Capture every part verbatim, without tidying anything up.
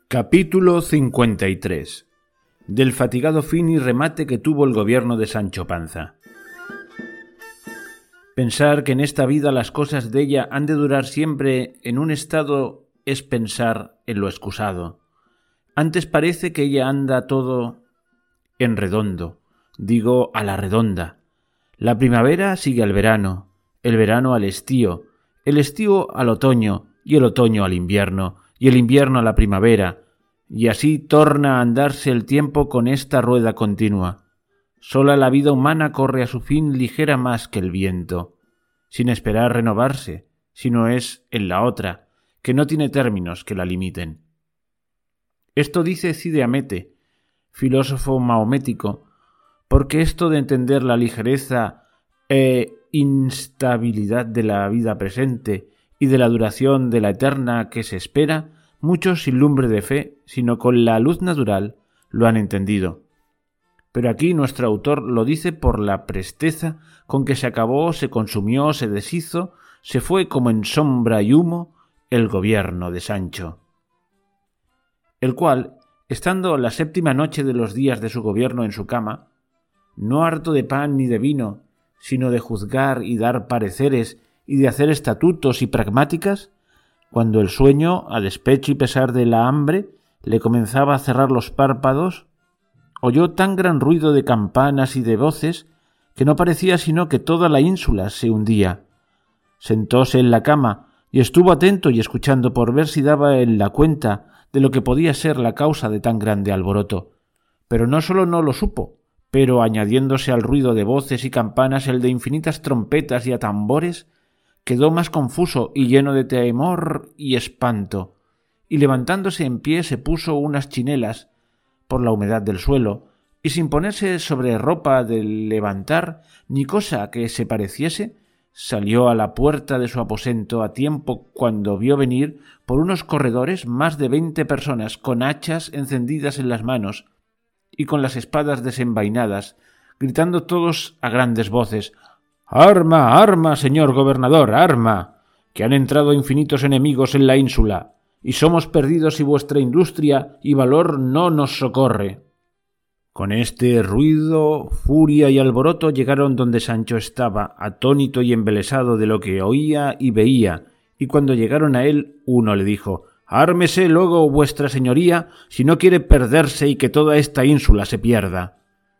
Capítulo cincuenta y tres. Del fatigado fin y remate que tuvo el gobierno de Sancho Panza. Pensar que en esta vida las cosas de ella han de durar siempre en un estado es pensar en lo excusado. Antes parece que ella anda todo en redondo, digo a la redonda. La primavera sigue al verano, el verano al estío, el estío al otoño y el otoño al invierno, y el invierno a la primavera, y así torna a andarse el tiempo con esta rueda continua. Sola la vida humana corre a su fin ligera más que el viento, sin esperar renovarse, sino es en la otra, que no tiene términos que la limiten. Esto dice Cide Hamete, filósofo mahomético, porque esto de entender la ligereza e instabilidad de la vida presente y de la duración de la eterna que se espera, muchos sin lumbre de fe, sino con la luz natural, lo han entendido. Pero aquí nuestro autor lo dice por la presteza con que se acabó, se consumió, se deshizo, se fue como en sombra y humo el gobierno de Sancho, el cual, estando la séptima noche de los días de su gobierno en su cama, no harto de pan ni de vino, sino de juzgar y dar pareceres y de hacer estatutos y pragmáticas, cuando el sueño, a despecho y pesar de la hambre, le comenzaba a cerrar los párpados, oyó tan gran ruido de campanas y de voces que no parecía sino que toda la ínsula se hundía. Sentóse en la cama y estuvo atento y escuchando por ver si daba en la cuenta de lo que podía ser la causa de tan grande alboroto. Pero no sólo no lo supo, pero añadiéndose al ruido de voces y campanas el de infinitas trompetas y atambores, quedó más confuso y lleno de temor y espanto, y levantándose en pie se puso unas chinelas por la humedad del suelo, y sin ponerse sobre ropa de levantar ni cosa que se pareciese, salió a la puerta de su aposento a tiempo cuando vio venir por unos corredores más de veinte personas con hachas encendidas en las manos y con las espadas desenvainadas, gritando todos a grandes voces: «¡Arma, arma, señor gobernador, arma! Que han entrado infinitos enemigos en la ínsula, y somos perdidos si vuestra industria y valor no nos socorre». Con este ruido, furia y alboroto llegaron donde Sancho estaba, atónito y embelesado de lo que oía y veía, y cuando llegaron a él, uno le dijo: «Ármese luego vuestra señoría, si no quiere perderse y que toda esta ínsula se pierda».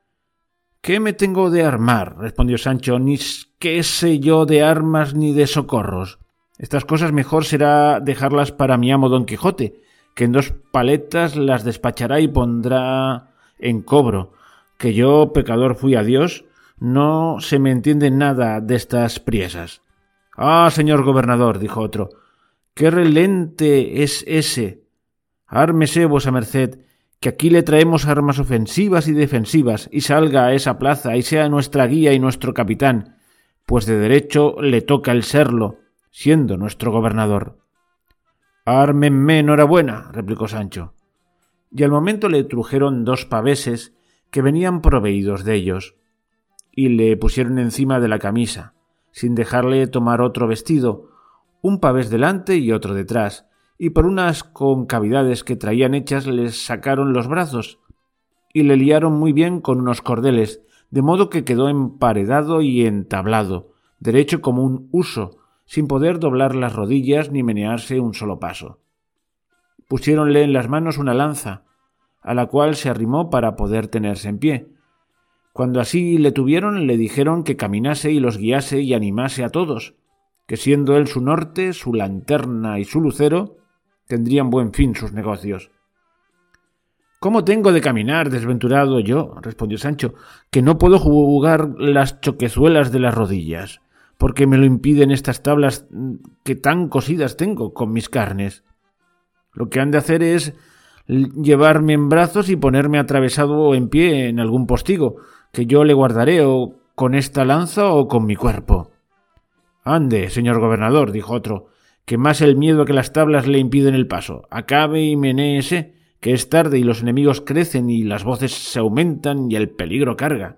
«¿Qué me tengo de armar?», respondió Sancho, «ni qué sé yo de armas ni de socorros. Estas cosas mejor será dejarlas para mi amo Don Quijote, que en dos paletas las despachará y pondrá en cobro, que yo, pecador fui a Dios, no se me entiende nada de estas priesas». «Ah, señor gobernador», dijo otro, «qué relente es ese. Ármese vuesa merced, que aquí le traemos armas ofensivas y defensivas, y salga a esa plaza y sea nuestra guía y nuestro capitán, pues de derecho le toca el serlo, siendo nuestro gobernador». «Ármenme enhorabuena», replicó Sancho. Y al momento le trujeron dos paveses que venían proveídos de ellos, y le pusieron encima de la camisa, sin dejarle tomar otro vestido, un pavés delante y otro detrás, y por unas concavidades que traían hechas les sacaron los brazos, y le liaron muy bien con unos cordeles, de modo que quedó emparedado y entablado, derecho como un huso, sin poder doblar las rodillas ni menearse un solo paso. Pusiéronle en las manos una lanza, a la cual se arrimó para poder tenerse en pie. Cuando así le tuvieron, le dijeron que caminase y los guiase y animase a todos, que siendo él su norte, su lanterna y su lucero, tendrían buen fin sus negocios. «¿Cómo tengo de caminar, desventurado yo?», respondió Sancho, «que no puedo jugar las choquezuelas de las rodillas, porque me lo impiden estas tablas que tan cosidas tengo con mis carnes. Lo que han de hacer es llevarme en brazos y ponerme atravesado en pie en algún postigo, que yo le guardaré o con esta lanza o con mi cuerpo». «Ande, señor gobernador», dijo otro, «que más el miedo que las tablas le impiden el paso. Acabe y menéese, que es tarde y los enemigos crecen y las voces se aumentan y el peligro carga».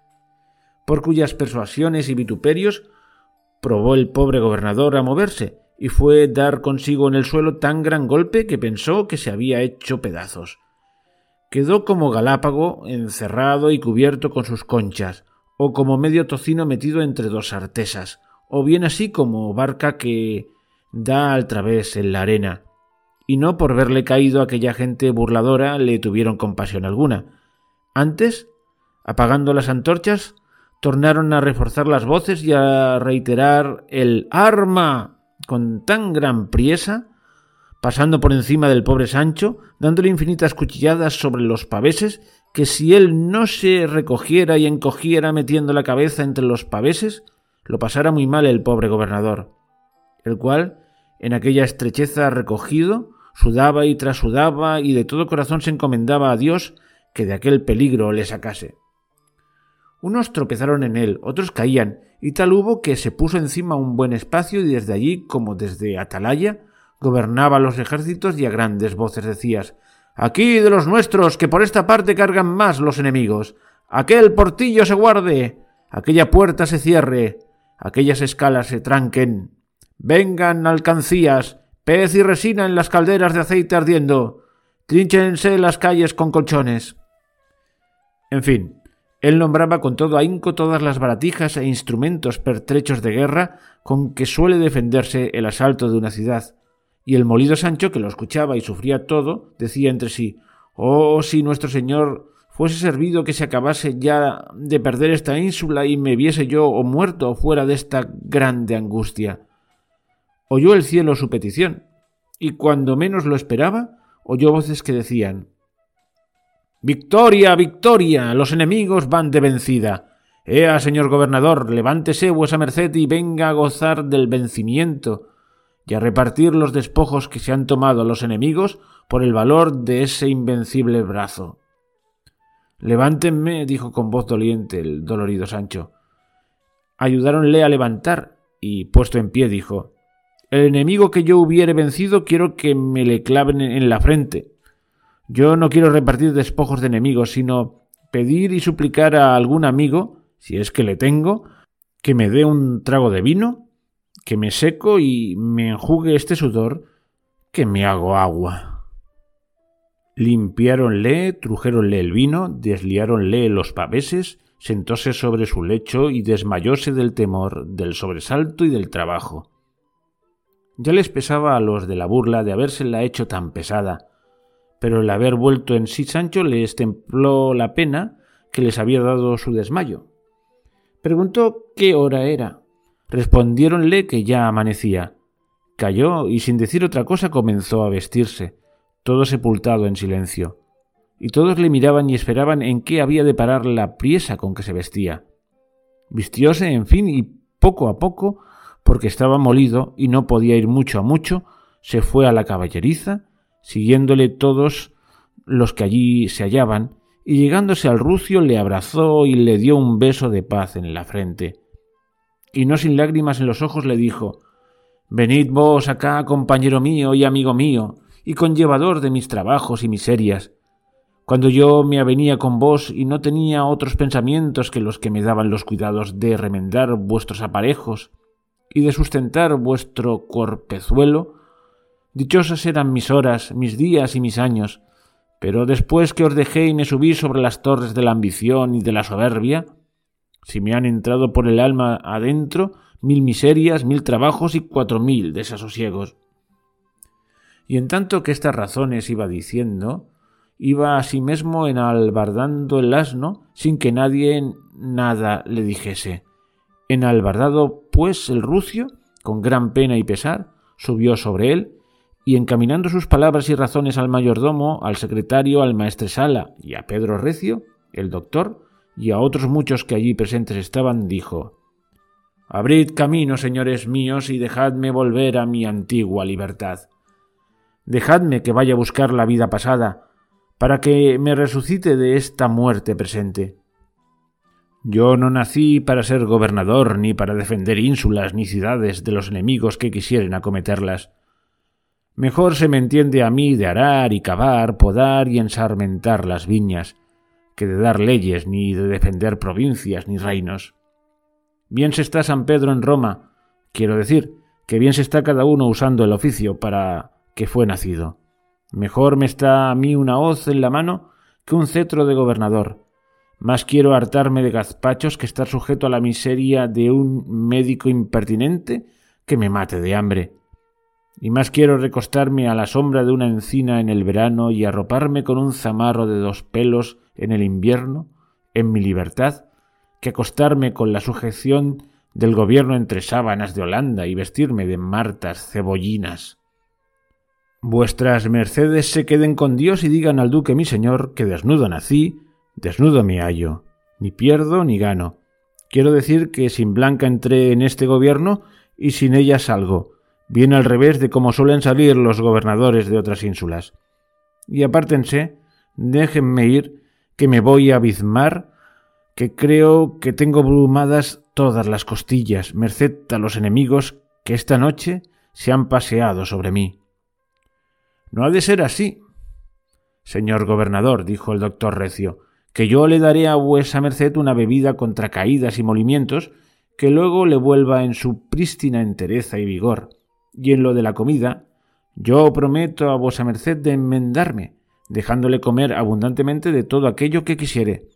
Por cuyas persuasiones y vituperios probó el pobre gobernador a moverse, y fue dar consigo en el suelo tan gran golpe que pensó que se había hecho pedazos. Quedó como galápago, encerrado y cubierto con sus conchas, o como medio tocino metido entre dos artesas, o bien así como barca que da al través en la arena. Y no por verle caído aquella gente burladora le tuvieron compasión alguna. Antes, apagando las antorchas, tornaron a reforzar las voces y a reiterar el «¡Arma!» con tan gran priesa, pasando por encima del pobre Sancho, dándole infinitas cuchilladas sobre los paveses, que si él no se recogiera y encogiera metiendo la cabeza entre los paveses, lo pasara muy mal el pobre gobernador, el cual, en aquella estrecheza recogido, sudaba y trasudaba y de todo corazón se encomendaba a Dios que de aquel peligro le sacase. Unos tropezaron en él, otros caían, y tal hubo que se puso encima un buen espacio y desde allí, como desde atalaya, gobernaba los ejércitos y a grandes voces decías: «Aquí de los nuestros, que por esta parte cargan más los enemigos. Aquel portillo se guarde, aquella puerta se cierre, aquellas escalas se tranquen. Vengan alcancías, pez y resina en las calderas de aceite ardiendo. Trínchense las calles con colchones». En fin, él nombraba con todo ahínco todas las baratijas e instrumentos pertrechos de guerra con que suele defenderse el asalto de una ciudad. Y el molido Sancho, que lo escuchaba y sufría todo, decía entre sí: «Oh, si nuestro señor fuese servido que se acabase ya de perder esta ínsula y me viese yo o muerto o fuera de esta grande angustia». Oyó el cielo su petición, y cuando menos lo esperaba, oyó voces que decían: «¡Victoria, victoria! Los enemigos van de vencida. Ea, señor gobernador, levántese vuesa merced y venga a gozar del vencimiento y a repartir los despojos que se han tomado los enemigos por el valor de ese invencible brazo». «Levántenme», dijo con voz doliente el dolorido Sancho. Ayudáronle a levantar, y puesto en pie dijo: «El enemigo que yo hubiere vencido quiero que me le claven en la frente. Yo no quiero repartir despojos de enemigos, sino pedir y suplicar a algún amigo, si es que le tengo, que me dé un trago de vino, que me seco y me enjugue este sudor, que me hago agua». Limpiáronle, trujéronle el vino, desliáronle los paveses, sentóse sobre su lecho y desmayóse del temor, del sobresalto y del trabajo. Ya les pesaba a los de la burla de habérsela hecho tan pesada, pero el haber vuelto en sí Sancho les templó la pena que les había dado su desmayo. Preguntó qué hora era. Respondiéronle que ya amanecía. Calló y sin decir otra cosa comenzó a vestirse, todo sepultado en silencio, y todos le miraban y esperaban en qué había de parar la priesa con que se vestía. Vistióse, en fin, y poco a poco, porque estaba molido y no podía ir mucho a mucho, se fue a la caballeriza, siguiéndole todos los que allí se hallaban, y llegándose al rucio le abrazó y le dio un beso de paz en la frente. Y no sin lágrimas en los ojos le dijo: «Venid vos acá, compañero mío y amigo mío, y conllevador de mis trabajos y miserias. Cuando yo me avenía con vos y no tenía otros pensamientos que los que me daban los cuidados de remendar vuestros aparejos y de sustentar vuestro cuerpezuelo, dichosas eran mis horas, mis días y mis años, pero después que os dejé y me subí sobre las torres de la ambición y de la soberbia, si me han entrado por el alma adentro mil miserias, mil trabajos y cuatro mil desasosiegos». Y en tanto que estas razones iba diciendo, iba asimesmo enalbardando el asno sin que nadie nada le dijese. Enalbardado pues el rucio, con gran pena y pesar, subió sobre él, y encaminando sus palabras y razones al mayordomo, al secretario, al maestresala y a Pedro Recio, el doctor, y a otros muchos que allí presentes estaban, dijo: «Abrid camino, señores míos, y dejadme volver a mi antigua libertad. Dejadme que vaya a buscar la vida pasada, para que me resucite de esta muerte presente. Yo no nací para ser gobernador, ni para defender ínsulas ni ciudades de los enemigos que quisieren acometerlas. Mejor se me entiende a mí de arar y cavar, podar y ensarmentar las viñas, que de dar leyes, ni de defender provincias ni reinos. Bien se está San Pedro en Roma, quiero decir, que bien se está cada uno usando el oficio para que fue nacido. Mejor me está a mí una hoz en la mano que un cetro de gobernador. Más quiero hartarme de gazpachos que estar sujeto a la miseria de un médico impertinente que me mate de hambre. Y más quiero recostarme a la sombra de una encina en el verano y arroparme con un zamarro de dos pelos en el invierno, en mi libertad, que acostarme con la sujeción del gobierno entre sábanas de Holanda y vestirme de martas cebollinas. Vuestras mercedes se queden con Dios y digan al duque mi señor que desnudo nací, desnudo me hallo, ni pierdo ni gano. Quiero decir que sin Blanca entré en este gobierno y sin ella salgo, bien al revés de como suelen salir los gobernadores de otras ínsulas. Y apártense, déjenme ir, que me voy a bizmar, que creo que tengo brumadas todas las costillas, merced a los enemigos que esta noche se han paseado sobre mí. No ha de ser así, señor gobernador, dijo el doctor Recio, que yo le daré a vuesa merced una bebida contra caídas y molimientos que luego le vuelva en su prístina entereza y vigor. Y en lo de la comida, yo prometo a vuesa merced de enmendarme, dejándole comer abundantemente de todo aquello que quisiere.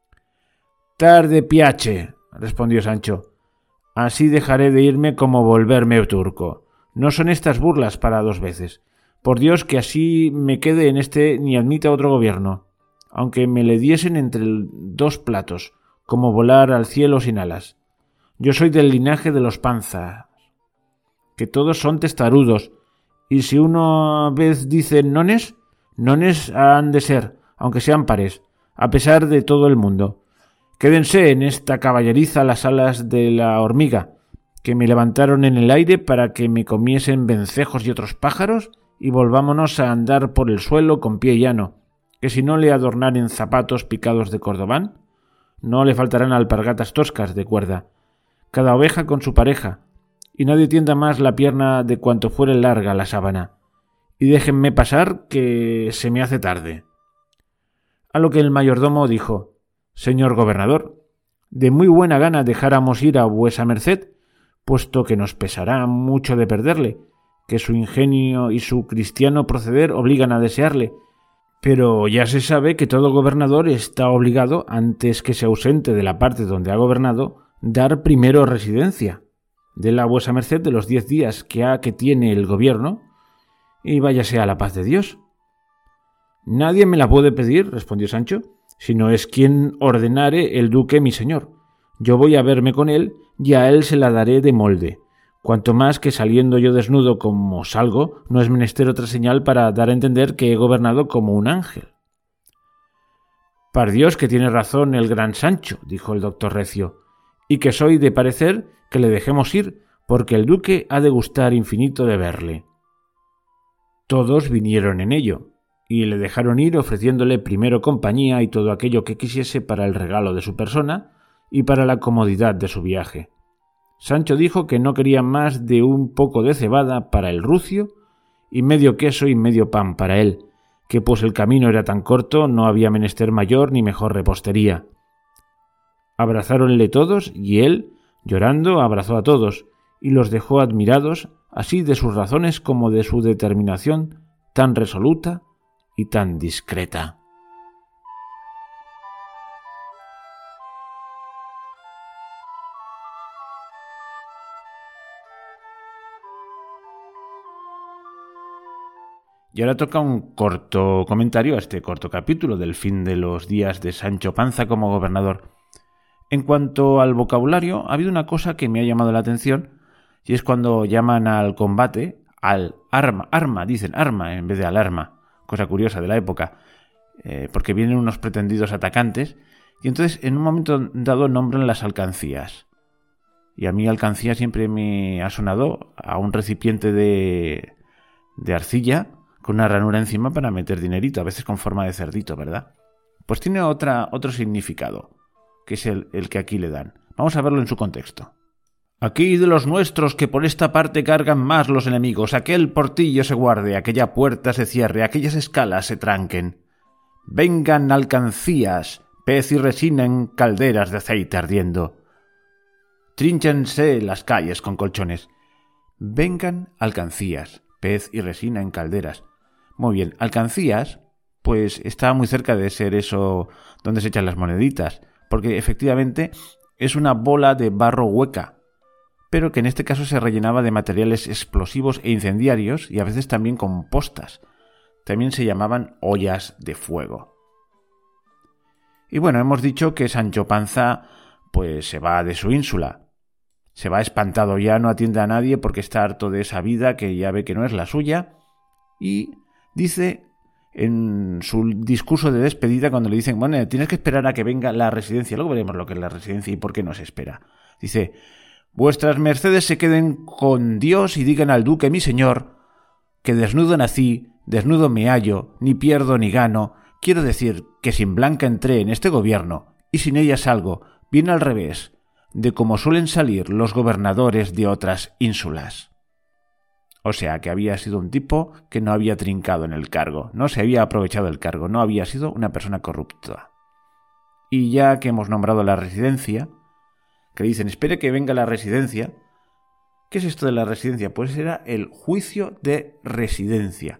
Tarde piache, respondió Sancho, así dejaré de irme como volverme turco. No son estas burlas para dos veces. Por Dios que así me quede en este ni admita otro gobierno, aunque me le diesen entre dos platos, como volar al cielo sin alas. Yo soy del linaje de los Panzas, que todos son testarudos, y si una vez dice nones, nones han de ser, aunque sean pares, a pesar de todo el mundo. Quédense en esta caballeriza las alas de la hormiga, que me levantaron en el aire para que me comiesen vencejos y otros pájaros, y volvámonos a andar por el suelo con pie llano, que si no le adornaren zapatos picados de cordobán, no le faltarán alpargatas toscas de cuerda, cada oveja con su pareja, y nadie tienda más la pierna de cuanto fuere larga la sábana, y déjenme pasar que se me hace tarde. A lo que el mayordomo dijo, señor gobernador, de muy buena gana dejáramos ir a vuesa merced, puesto que nos pesará mucho de perderle, que su ingenio y su cristiano proceder obligan a desearle, pero ya se sabe que todo gobernador está obligado, antes que se ausente de la parte donde ha gobernado, dar primero residencia. De la vuesa merced de los diez días que ha que tiene el gobierno, y váyase a la paz de Dios. Nadie me la puede pedir, respondió Sancho, si no es quien ordenare el duque mi señor. Yo voy a verme con él, y a él se la daré de molde. Cuanto más que saliendo yo desnudo como salgo, no es menester otra señal para dar a entender que he gobernado como un ángel. Par Dios que tiene razón el gran Sancho, dijo el doctor Recio, y que soy de parecer que le dejemos ir, porque el duque ha de gustar infinito de verle. Todos vinieron en ello, y le dejaron ir ofreciéndole primero compañía y todo aquello que quisiese para el regalo de su persona y para la comodidad de su viaje. Sancho dijo que no quería más de un poco de cebada para el rucio y medio queso y medio pan para él, que pues el camino era tan corto no había menester mayor ni mejor repostería. Abrazáronle todos y él, llorando, abrazó a todos y los dejó admirados así de sus razones como de su determinación tan resoluta y tan discreta. Y ahora toca un corto comentario a este corto capítulo del fin de los días de Sancho Panza como gobernador. En cuanto al vocabulario, ha habido una cosa que me ha llamado la atención, y es cuando llaman al combate, al arma, arma, dicen arma en vez de alarma, cosa curiosa de la época, eh, porque vienen unos pretendidos atacantes, y entonces en un momento dado nombran las alcancías. Y a mí alcancía siempre me ha sonado a un recipiente de, de arcilla, con una ranura encima para meter dinerito, a veces con forma de cerdito, ¿verdad? Pues tiene otra, otro significado, que es el, el que aquí le dan. Vamos a verlo en su contexto. Aquí de los nuestros que por esta parte cargan más los enemigos, aquel portillo se guarde, aquella puerta se cierre, aquellas escalas se tranquen. Vengan alcancías, pez y resina en calderas de aceite ardiendo. Trínchense las calles con colchones. vengan alcancías, pez y resina en calderas. Muy bien, alcancías, pues está muy cerca de ser eso donde se echan las moneditas, porque efectivamente es una bola de barro hueca, pero que en este caso se rellenaba de materiales explosivos e incendiarios y a veces también con postas. También se llamaban ollas de fuego. Y bueno, hemos dicho que Sancho Panza pues se va de su ínsula. Se va espantado, ya no atiende a nadie porque está harto de esa vida que ya ve que no es la suya. Y dice en su discurso de despedida, cuando le dicen, bueno, tienes que esperar a que venga la residencia. Luego veremos lo que es la residencia y por qué no se espera. Dice, vuestras mercedes se queden con Dios y digan al duque, mi señor, que desnudo nací, desnudo me hallo, ni pierdo ni gano. Quiero decir que sin Blanca entré en este gobierno y sin ella salgo, bien al revés, de como suelen salir los gobernadores de otras ínsulas. O sea, que había sido un tipo que no había trincado en el cargo, no se había aprovechado del cargo, no había sido una persona corrupta. Y ya que hemos nombrado la residencia, que dicen, espere que venga la residencia. ¿Qué es esto de la residencia? Pues era el juicio de residencia.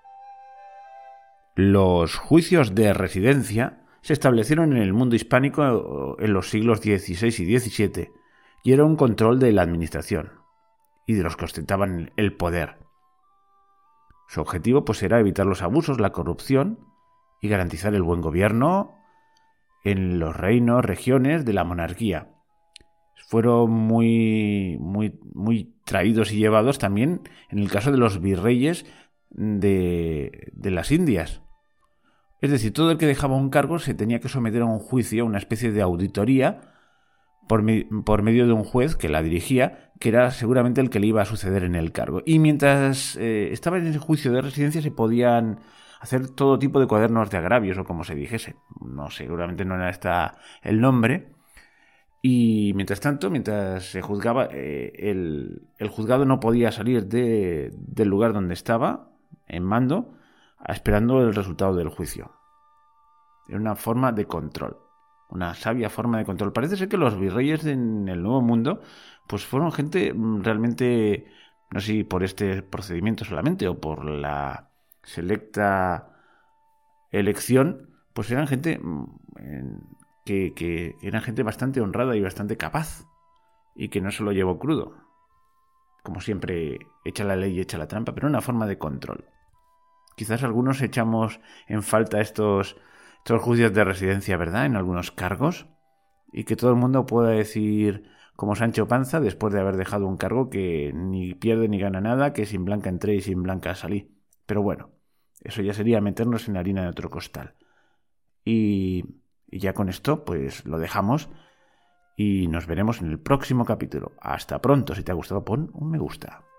Los juicios de residencia se establecieron en el mundo hispánico en los siglos dieciséis y diecisiete y era un control de la administración y de los que ostentaban el poder. Su objetivo pues era evitar los abusos, la corrupción y garantizar el buen gobierno en los reinos, regiones de la monarquía. Fueron muy, muy, muy traídos y llevados también en el caso de los virreyes de, de las Indias. Es decir, todo el que dejaba un cargo se tenía que someter a un juicio, una especie de auditoría, por, me, por medio de un juez que la dirigía, que era seguramente el que le iba a suceder en el cargo. Y mientras eh, estaba en ese juicio de residencia se podían hacer todo tipo de cuadernos de agravios, o como se dijese. No, seguramente no era este el nombre. Y mientras tanto, mientras se juzgaba, eh, el, el juzgado no podía salir de, del lugar donde estaba, en mando, esperando el resultado del juicio. Era una forma de control, una sabia forma de control. Parece ser que los virreyes en el Nuevo Mundo pues fueron gente realmente, no sé si por este procedimiento solamente o por la selecta elección, pues eran gente que, que eran gente bastante honrada y bastante capaz y que no se lo llevó crudo. Como siempre, echa la ley y echa la trampa, pero una forma de control. Quizás algunos echamos en falta estos, estos juicios de residencia, ¿verdad?, en algunos cargos, y que todo el mundo pueda decir, como Sancho Panza, después de haber dejado un cargo, que ni pierde ni gana nada, que sin Blanca entré y sin Blanca salí. Pero bueno, eso ya sería meternos en la harina de otro costal. Y, y ya con esto, pues lo dejamos y nos veremos en el próximo capítulo. Hasta pronto. Si te ha gustado, pon un me gusta.